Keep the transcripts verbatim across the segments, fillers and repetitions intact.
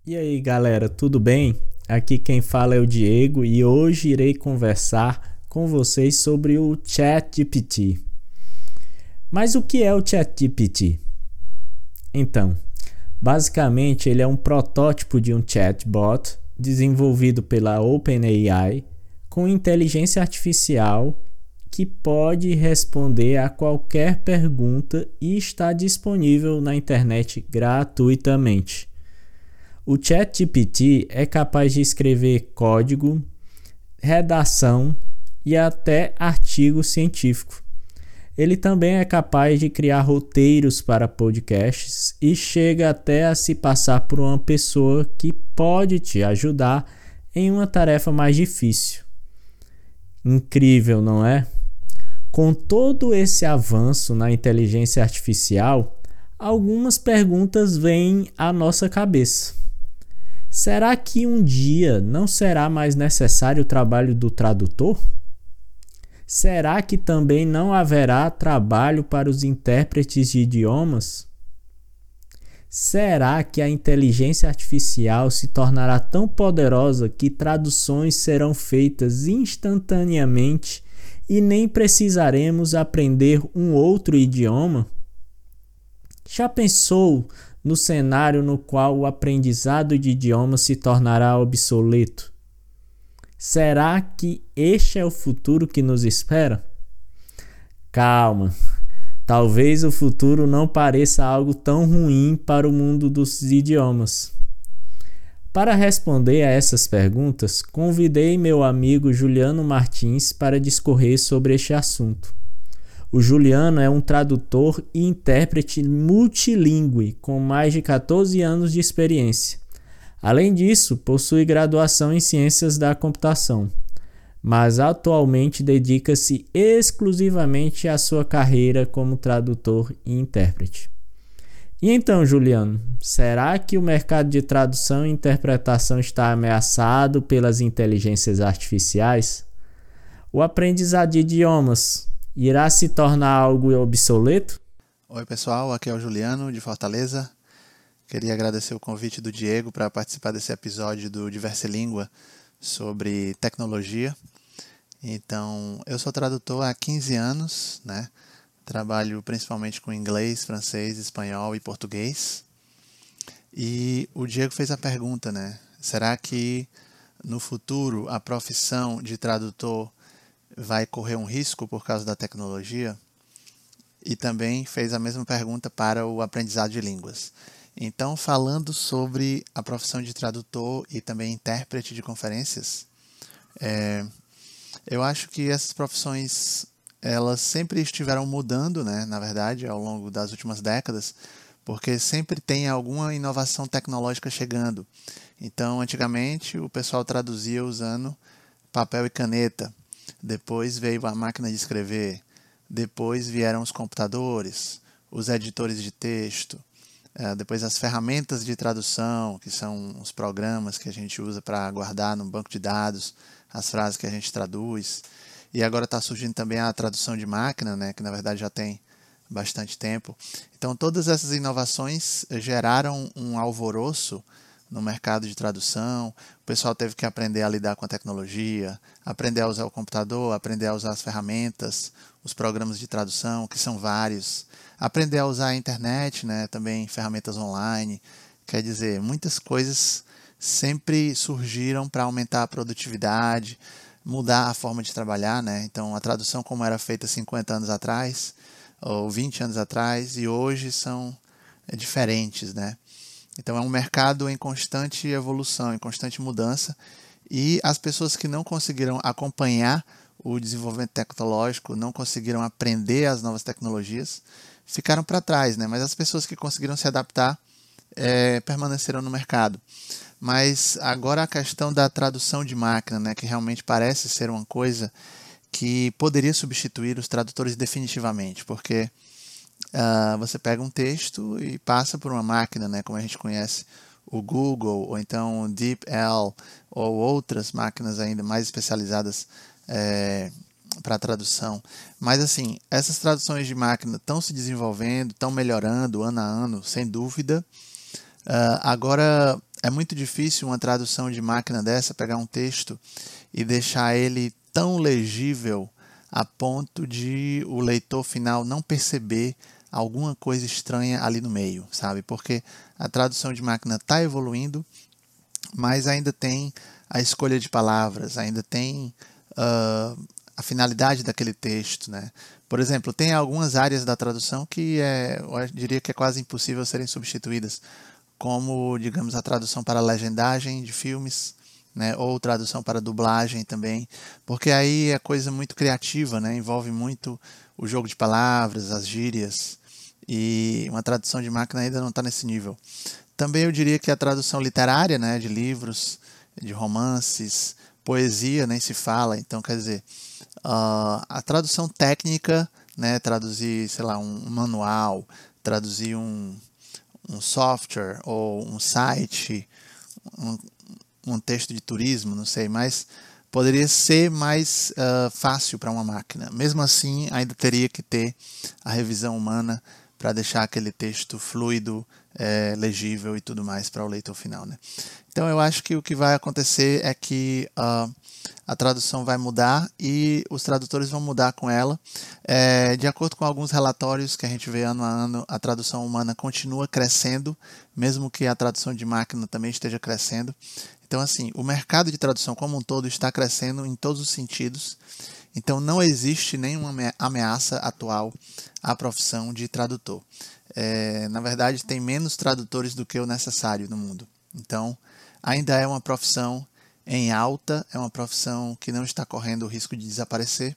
E aí, galera, tudo bem? Aqui quem fala é o Diego e hoje irei conversar com vocês sobre o ChatGPT. Mas o que é o ChatGPT? Então, basicamente ele é um protótipo de um chatbot desenvolvido pela OpenAI com inteligência artificial que pode responder a qualquer pergunta e está disponível na internet gratuitamente. O ChatGPT é capaz de escrever código, redação e até artigo científico. Ele também é capaz de criar roteiros para podcasts e chega até a se passar por uma pessoa que pode te ajudar em uma tarefa mais difícil. Incrível, não é? Com todo esse avanço na inteligência artificial, algumas perguntas vêm à nossa cabeça. Será que um dia não será mais necessário o trabalho do tradutor? Será que também não haverá trabalho para os intérpretes de idiomas? Será que a inteligência artificial se tornará tão poderosa que traduções serão feitas instantaneamente e nem precisaremos aprender um outro idioma? Já pensou no cenário no qual o aprendizado de idiomas se tornará obsoleto? Será que este é o futuro que nos espera? Calma, talvez o futuro não pareça algo tão ruim para o mundo dos idiomas. Para responder a essas perguntas, convidei meu amigo Juliano Martins para discorrer sobre este assunto. O Juliano é um tradutor e intérprete multilingüe com mais de catorze anos de experiência. Além disso, possui graduação em Ciências da Computação, mas atualmente dedica-se exclusivamente à sua carreira como tradutor e intérprete. E então, Juliano, será que o mercado de tradução e interpretação está ameaçado pelas inteligências artificiais? O aprendizado de idiomas irá se tornar algo obsoleto? Oi pessoal, aqui é o Juliano de Fortaleza. Queria agradecer o convite do Diego para participar desse episódio do Diversilíngua sobre tecnologia. Então, eu sou tradutor há quinze anos, né? Trabalho principalmente com inglês, francês, espanhol e português. E o Diego fez a pergunta, né? Será que no futuro a profissão de tradutor vai correr um risco por causa da tecnologia? E também fez a mesma pergunta para o aprendizado de línguas. Então, falando sobre a profissão de tradutor e também intérprete de conferências, é, eu acho que essas profissões elas sempre estiveram mudando, né, na verdade, ao longo das últimas décadas, porque sempre tem alguma inovação tecnológica chegando. Então, antigamente, o pessoal traduzia usando papel e caneta. Depois veio a máquina de escrever, depois vieram os computadores, os editores de texto, depois as ferramentas de tradução, que são os programas que a gente usa para guardar no banco de dados as frases que a gente traduz. E agora está surgindo também a tradução de máquina, né, que na verdade já tem bastante tempo. Então todas essas inovações geraram um alvoroço no mercado de tradução. O pessoal teve que aprender a lidar com a tecnologia, aprender a usar o computador, aprender a usar as ferramentas, os programas de tradução, que são vários, aprender a usar a internet, né, também ferramentas online. Quer dizer, muitas coisas sempre surgiram para aumentar a produtividade, mudar a forma de trabalhar, né? Então a tradução como era feita cinquenta anos atrás, ou vinte anos atrás, e hoje são é, diferentes, né? Então é um mercado em constante evolução, em constante mudança, e as pessoas que não conseguiram acompanhar o desenvolvimento tecnológico, não conseguiram aprender as novas tecnologias, ficaram para trás, né? Mas as pessoas que conseguiram se adaptar é, permaneceram no mercado. Mas agora a questão da tradução de máquina, né, que realmente parece ser uma coisa que poderia substituir os tradutores definitivamente, porque uh, você pega um texto e passa por uma máquina, né, como a gente conhece o Google, ou então o DeepL, ou outras máquinas ainda mais especializadas é, para tradução. Mas assim, essas traduções de máquina estão se desenvolvendo, estão melhorando ano a ano, sem dúvida. Uh, agora, é muito difícil uma tradução de máquina dessa pegar um texto e deixar ele tão legível a ponto de o leitor final não perceber alguma coisa estranha ali no meio, sabe? Porque a tradução de máquina está evoluindo, mas ainda tem a escolha de palavras, ainda tem uh, a finalidade daquele texto, né? Por exemplo, tem algumas áreas da tradução que é, eu diria que é quase impossível serem substituídas, como, digamos, a tradução para legendagem de filmes, né, ou tradução para dublagem também, porque aí é coisa muito criativa, né, envolve muito o jogo de palavras, as gírias, e uma tradução de máquina ainda não está nesse nível. Também eu diria que a tradução literária, né, de livros, de romances, poesia, nem se fala, então quer dizer, uh, a tradução técnica, né, traduzir, sei lá, um manual, traduzir um, um software ou um site, um, um texto de turismo, não sei, mas poderia ser mais uh, fácil para uma máquina. Mesmo assim, ainda teria que ter a revisão humana para deixar aquele texto fluido, é, legível e tudo mais para o leitor final, né? Então eu acho que o que vai acontecer é que uh, a tradução vai mudar e os tradutores vão mudar com ela. É, de acordo com alguns relatórios que a gente vê ano a ano, a tradução humana continua crescendo, mesmo que a tradução de máquina também esteja crescendo. Então, assim, o mercado de tradução como um todo está crescendo em todos os sentidos. Então, não existe nenhuma ameaça atual à profissão de tradutor. É, na verdade, tem menos tradutores do que o necessário no mundo. Então, ainda é uma profissão em alta, é uma profissão que não está correndo o risco de desaparecer.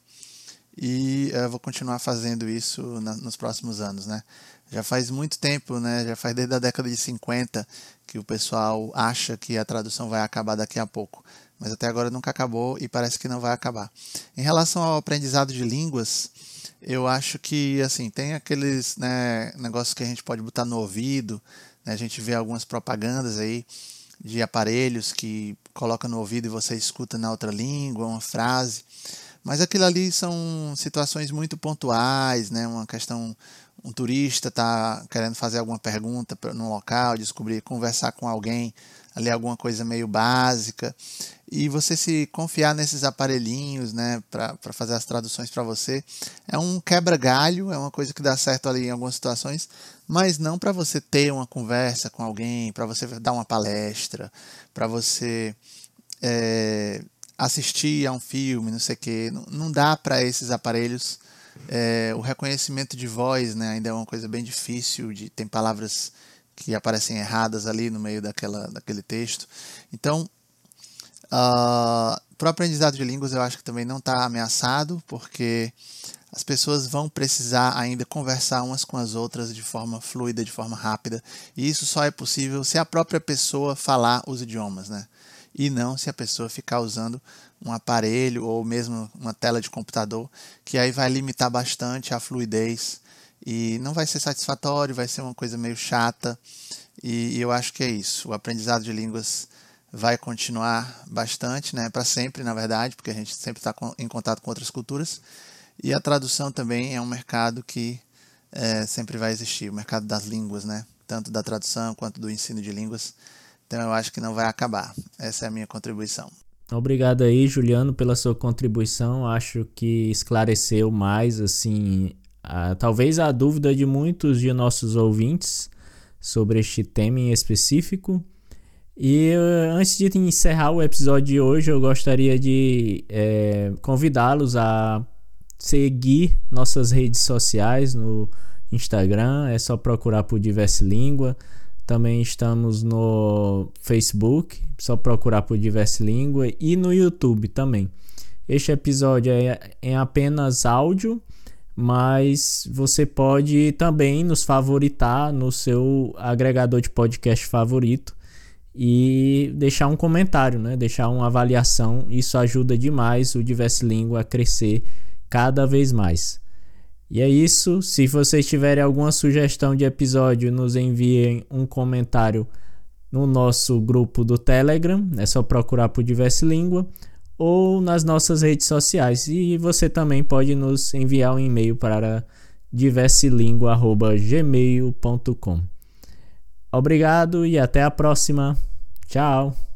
E eu vou continuar fazendo isso na, nos próximos anos, né? Já faz muito tempo, né? Já faz desde a década de cinquenta que o pessoal acha que a tradução vai acabar daqui a pouco. Mas até agora nunca acabou e parece que não vai acabar. Em relação ao aprendizado de línguas, eu acho que, assim, tem aqueles, né, negócios que a gente pode botar no ouvido, né? A gente vê algumas propagandas aí de aparelhos que coloca no ouvido e você escuta na outra língua, uma frase. Mas aquilo ali são situações muito pontuais, né? Uma questão, um turista está querendo fazer alguma pergunta no local, descobrir, conversar com alguém, ali alguma coisa meio básica, e você se confiar nesses aparelhinhos, né, para fazer as traduções para você, é um quebra-galho, é uma coisa que dá certo ali em algumas situações, mas não para você ter uma conversa com alguém, para você dar uma palestra, para você é, assistir a um filme, não sei o quê. Não, não dá para esses aparelhos. É, o reconhecimento de voz, né, ainda é uma coisa bem difícil, de, tem palavras que aparecem erradas ali no meio daquela, daquele texto. Então, uh, para o aprendizado de línguas eu acho que também não está ameaçado, porque as pessoas vão precisar ainda conversar umas com as outras de forma fluida, de forma rápida, e isso só é possível se a própria pessoa falar os idiomas, né? E não se a pessoa ficar usando um aparelho ou mesmo uma tela de computador, que aí vai limitar bastante a fluidez e não vai ser satisfatório, vai ser uma coisa meio chata, e, e eu acho que é isso. O aprendizado de línguas vai continuar bastante, né, para sempre, na verdade, porque a gente sempre está em contato com outras culturas, e a tradução também é um mercado que é, sempre vai existir, o mercado das línguas, né, tanto da tradução quanto do ensino de línguas. Então eu acho que não vai acabar. Essa é a minha contribuição. Obrigado aí, Juliano, pela sua contribuição. Acho que esclareceu mais, assim, a, talvez a dúvida de muitos de nossos ouvintes sobre este tema em específico. E antes de encerrar o episódio de hoje, eu gostaria de é, convidá-los a seguir nossas redes sociais no Instagram. É só procurar por Diversilíngua. Também estamos no Facebook, só procurar por Diversilíngua, e no YouTube também. Este episódio é em apenas áudio, mas você pode também nos favoritar no seu agregador de podcast favorito e deixar um comentário, né? Deixar uma avaliação. Isso ajuda demais o Diversilíngua a crescer cada vez mais. E é isso. Se vocês tiverem alguma sugestão de episódio, nos enviem um comentário no nosso grupo do Telegram. É só procurar por Diversilíngua, ou nas nossas redes sociais. E você também pode nos enviar um e-mail para diversilingua arroba gmail ponto com. Obrigado e até a próxima. Tchau!